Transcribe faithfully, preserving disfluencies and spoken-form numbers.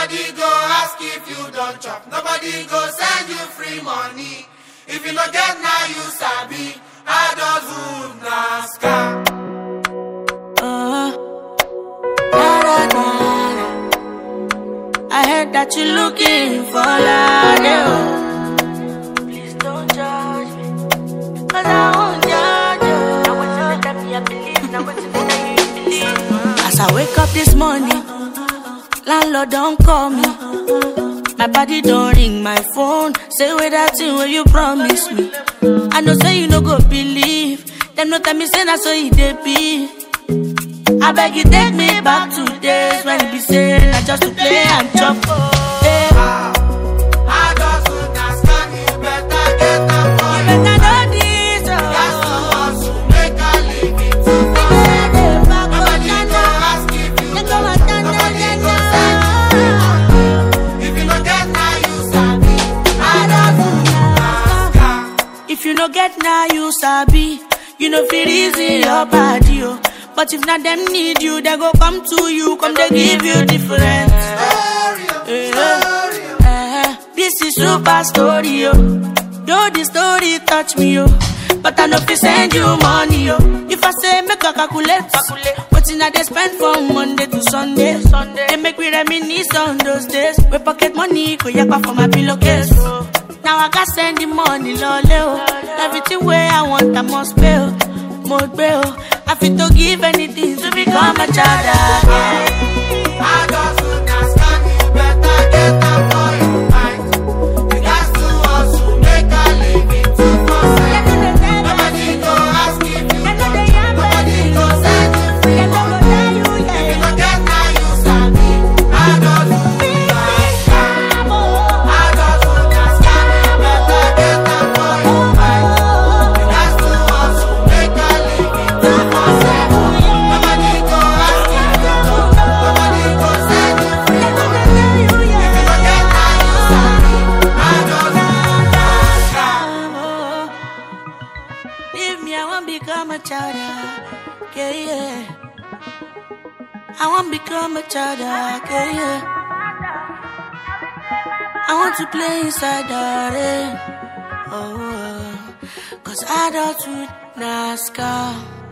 Nobody go ask if you don't chop. Nobody go send you free money. If you no get now, you sabi. Adulthood na scam. Uh, da, da, da. I heard that you're looking for love. Please don't judge me, cause I won't judge you. Now what's the time I believe, now what's the time you believe. As I wake up this morning, landlord don't call me. My body don't ring my phone. Say with that thing where you promise me. I know say you no go believe. Them no tell me say that's so it dey be. I beg you take me back to days when it be saying I just to play and chop. Hey. I just would not scan you better get up for you. You better know this. That's the ones who make a living to go. Nobody go ask if you don't. Nobody go send you free money. If you no get now, you sabi. I just would not scan. If you no get now, you sabi. You know feel easy your body, oh. But if not them need you, they go come to you, come they give you different. Story, story. Uh, this is super story, yo. Though the story touch me, yo. But I know if send you money, yo. If I say make a calculate, what in I they spend from Monday to Sunday, Sunday. They make me reminisce on those days. We pocket money, go yakpa for my pillowcase. Now I got send the money, loleo. Everything where I want, I must pay. More bail. I fit to give anything to become a child again. I just would not scan you better get up for your mind. You got to hustle, make a living to go send. Nobody go ask if you don't. Nobody go send you free money. If you no get now, you sabi. I just would not scam. I just would not scan you better get up for your mind. You got to hustle, make a living to go send. Nobody go ask if you don't. Nobody go send you free money. If you no get now, you sabi. I just would not scam. Leave me, I won't become a child. Yeah, yeah. I won't become a child. Yeah, yeah. I want to play inside the rain. Oh, cause I don't do NASCAR.